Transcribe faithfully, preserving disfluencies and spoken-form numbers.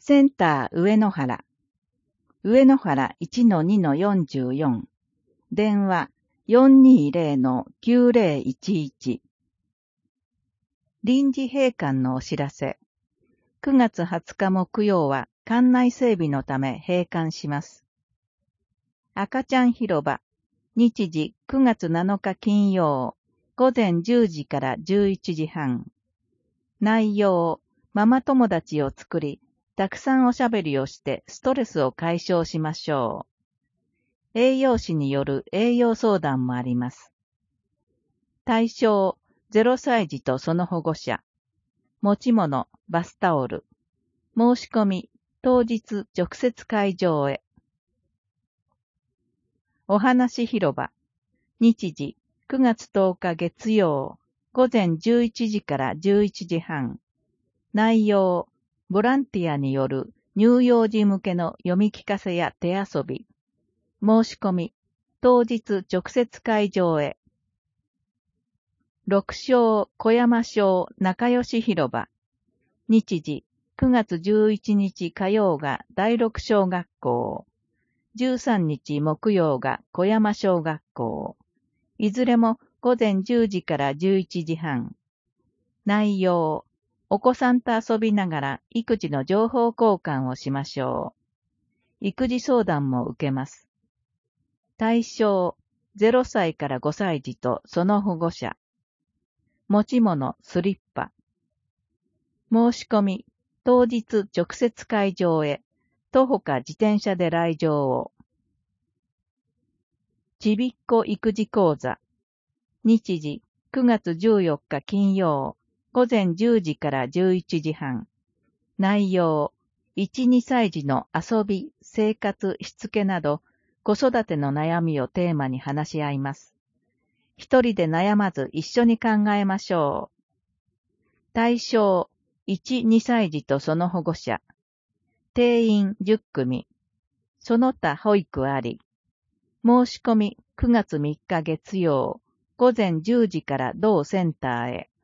センター上野原。上野原 いちのにのよんじゅうよん。電話 よんにーぜろのきゅうぜろいちいち。臨時閉館のお知らせ。くがつはつか木曜は館内整備のため閉館します。赤ちゃん広場。日時くがつなのか金曜。午前じゅうじからじゅういちじはん。内容、ママ友達を作り、たくさんおしゃべりをしてストレスを解消しましょう。栄養士による栄養相談もあります。対象、ゼロさい児とその保護者。持ち物、バスタオル。申し込み、当日直接会場へ。お話広場。日時、くがつとおか月曜。午前じゅういちじからじゅういちじはん。内容、ボランティアによる乳幼児向けの読み聞かせや手遊び。申し込み、当日直接会場へ。六小小山小仲良し広場。日時、くがつじゅういちにち火曜が第六小学校。じゅうさんにち木曜が小山小学校。いずれも午前じゅうじからじゅういちじはん。内容、お子さんと遊びながら育児の情報交換をしましょう。育児相談も受けます。対象、ゼロさいからごさい児とその保護者。持ち物、スリッパ。申し込み、当日直接会場へ、徒歩か自転車で来場を。ちびっこ育児講座。日時、くがつじゅうよっか金曜。午前じゅうじからじゅういちじはん。内容、いち、にさい児の遊び、生活、しつけなど、子育ての悩みをテーマに話し合います。一人で悩まず一緒に考えましょう。対象、いち、にさい児とその保護者。定員じゅっくみ。その他保育あり。申し込みくがつみっか月曜。午前じゅうじから同センターへ。